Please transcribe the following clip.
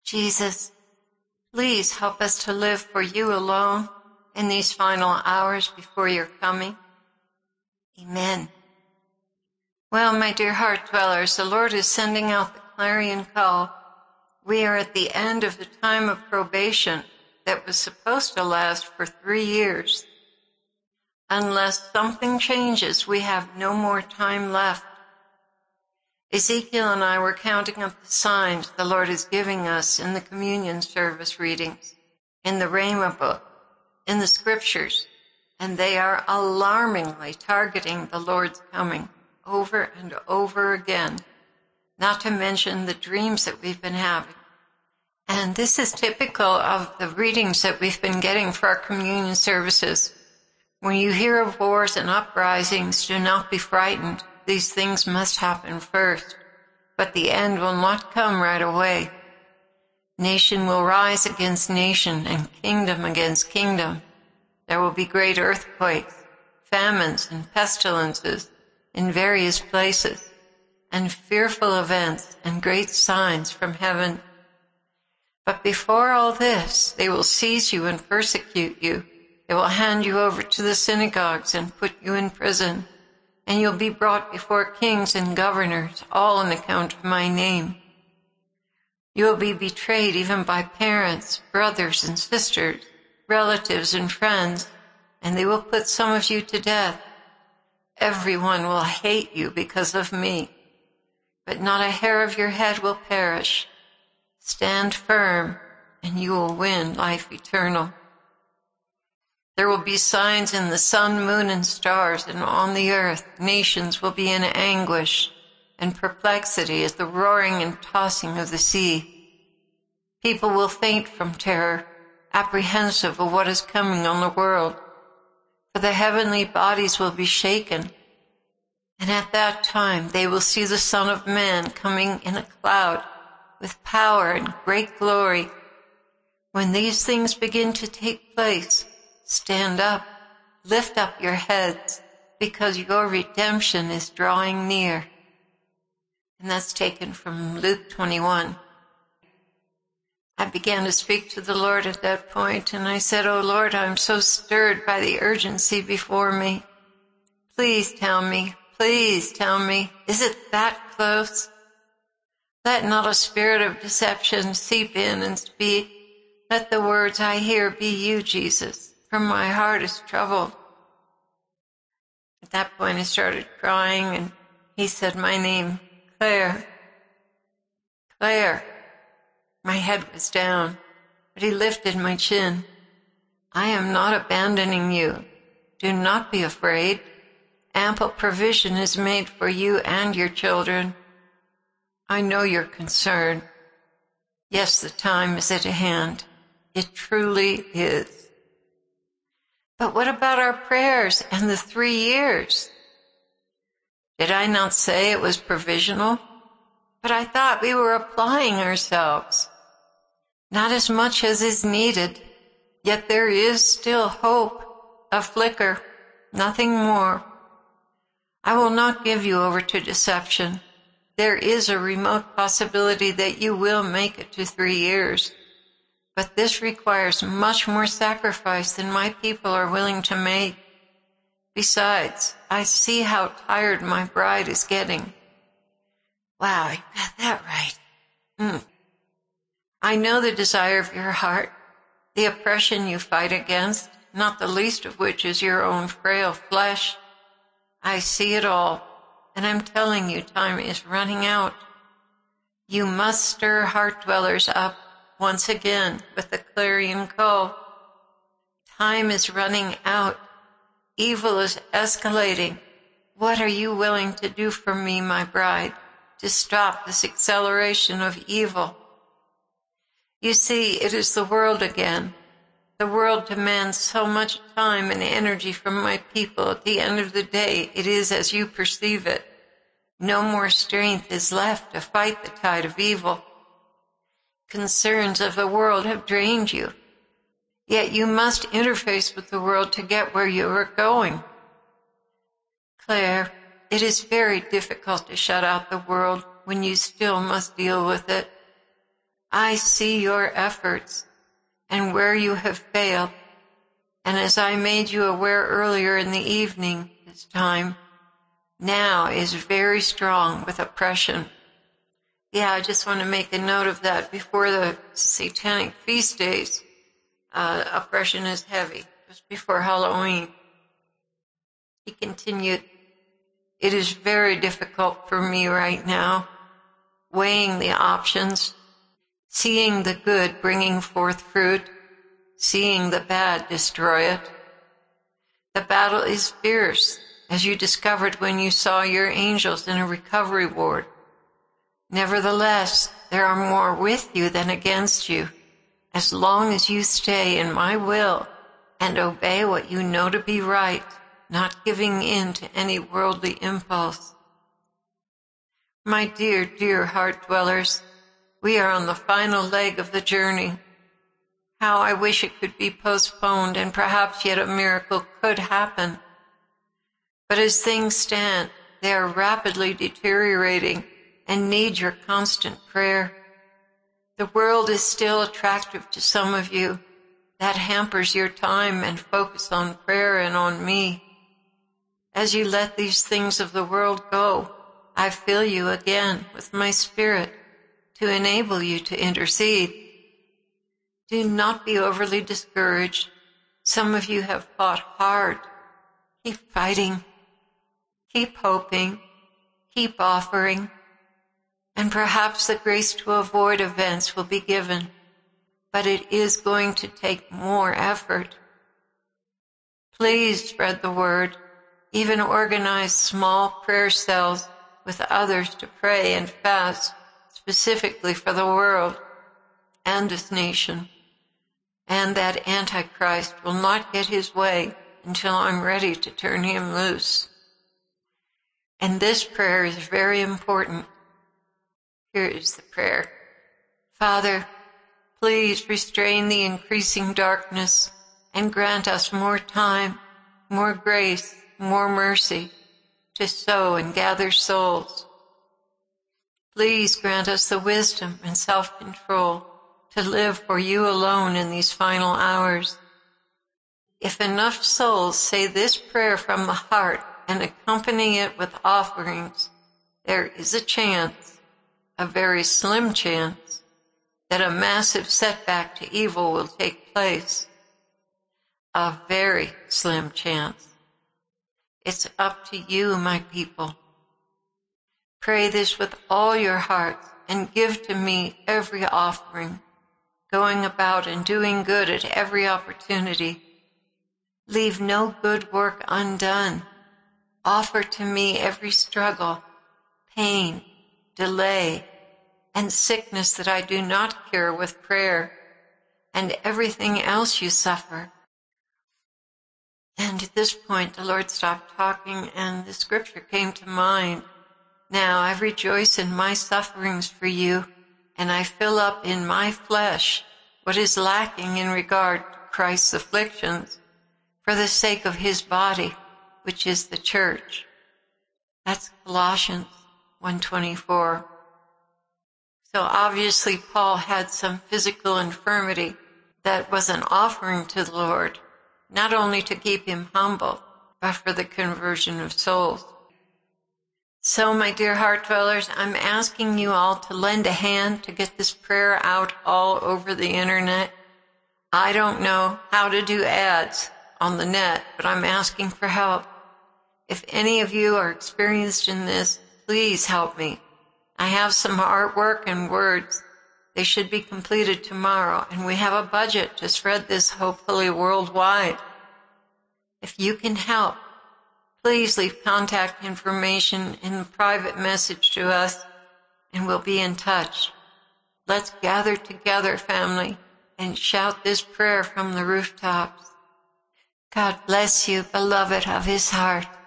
Jesus, please help us to live for you alone in these final hours before your coming. Amen. Well, my dear heart dwellers, the Lord is sending out the clarion call. We are at the end of the time of probation that was supposed to last for 3 years. Unless something changes, we have no more time left. Ezekiel and I were counting up the signs the Lord is giving us in the communion service readings, in the Rhema book, in the scriptures, and they are alarmingly targeting the Lord's coming over and over again, not to mention the dreams that we've been having. And this is typical of the readings that we've been getting for our communion services. When you hear of wars and uprisings, do not be frightened. These things must happen first, but the end will not come right away. Nation will rise against nation and kingdom against kingdom. There will be great earthquakes, famines, and pestilences in various places, and fearful events and great signs from heaven. But before all this, they will seize you and persecute you. They will hand you over to the synagogues and put you in prison, and you'll be brought before kings and governors, all on account of my name. You will be betrayed even by parents, brothers and sisters, relatives and friends, and they will put some of you to death. Everyone will hate you because of me, but not a hair of your head will perish. Stand firm, and you will win life eternal. There will be signs in the sun, moon, and stars, and on the earth nations will be in anguish and perplexity at the roaring and tossing of the sea. People will faint from terror, apprehensive of what is coming on the world, for the heavenly bodies will be shaken. And at that time they will see the Son of Man coming in a cloud with power and great glory. When these things begin to take place, stand up, lift up your heads, because your redemption is drawing near. And that's taken from Luke 21. I began to speak to the Lord at that point, and I said, "Oh Lord, I'm so stirred by the urgency before me. Please tell me, is it that close? Let not a spirit of deception seep in and speak. Let the words I hear be you, Jesus, for my heart is troubled." At that point I started crying, and he said my name, Claire. Claire. My head was down, but he lifted my chin. "I am not abandoning you. Do not be afraid. Ample provision is made for you and your children. I know your concern. Yes, the time is at hand. It truly is. But what about our prayers and the 3 years? Did I not say it was provisional? But I thought we were applying ourselves. Not as much as is needed, yet there is still hope, a flicker, nothing more. I will not give you over to deception. There is a remote possibility that you will make it to 3 years, but this requires much more sacrifice than my people are willing to make. Besides, I see how tired my bride is getting." Wow, I got that right. I know the desire of your heart, the oppression you fight against, not the least of which is your own frail flesh. I see it all, and I'm telling you, time is running out. You must stir heart dwellers up once again with the clarion call. Time is running out. Evil is escalating. What are you willing to do for me, my bride, to stop this acceleration of evil? You see, it is the world again. The world demands so much time and energy from my people. At the end of the day, it is as you perceive it. No more strength is left to fight the tide of evil. Concerns of the world have drained you. Yet you must interface with the world to get where you are going. Claire, it is very difficult to shut out the world when you still must deal with it. I see your efforts and where you have failed. And as I made you aware earlier in the evening, this time now is very strong with oppression. Yeah, I just want to make a note of that. Before the satanic feast days, oppression is heavy, just before Halloween. He continued, it is very difficult for me right now, weighing the options, seeing the good bringing forth fruit, seeing the bad destroy it. The battle is fierce, as you discovered when you saw your angels in a recovery ward. Nevertheless, there are more with you than against you, as long as you stay in my will and obey what you know to be right, not giving in to any worldly impulse. My dear, dear heart dwellers, we are on the final leg of the journey. How I wish it could be postponed and perhaps yet a miracle could happen. But as things stand, they are rapidly deteriorating and need your constant prayer. The world is still attractive to some of you. That hampers your time and focus on prayer and on me. As you let these things of the world go, I fill you again with my Spirit to enable you to intercede. Do not be overly discouraged. Some of you have fought hard. Keep fighting. Keep hoping. Keep offering. And perhaps the grace to avoid events will be given, but it is going to take more effort. Please spread the word. Even organize small prayer cells with others to pray and fast specifically for the world and this nation, and that Antichrist will not get his way until I'm ready to turn him loose. And this prayer is very important. Here is the prayer. Father, please restrain the increasing darkness and grant us more time, more grace, more mercy to sow and gather souls. Please grant us the wisdom and self-control to live for you alone in these final hours. If enough souls say this prayer from the heart and accompany it with offerings, there is a chance, a very slim chance, that a massive setback to evil will take place. A very slim chance. It's up to you, my people. Pray this with all your hearts and give to me every offering, going about and doing good at every opportunity. Leave no good work undone. Offer to me every struggle, pain, delay, and sickness that I do not cure with prayer, and everything else you suffer. And at this point, the Lord stopped talking, and the scripture came to mind. Now I rejoice in my sufferings for you, and I fill up in my flesh what is lacking in regard to Christ's afflictions, for the sake of his body, which is the church. That's Colossians 1:24. So obviously Paul had some physical infirmity that was an offering to the Lord, not only to keep him humble, but for the conversion of souls. So, my dear heart dwellers, I'm asking you all to lend a hand to get this prayer out all over the internet. I don't know how to do ads on the net, but I'm asking for help. If any of you are experienced in this, please help me. I have some artwork and words. They should be completed tomorrow, and we have a budget to spread this hopefully worldwide. If you can help, please leave contact information in a private message to us, and we'll be in touch. Let's gather together, family, and shout this prayer from the rooftops. God bless you, beloved of his heart.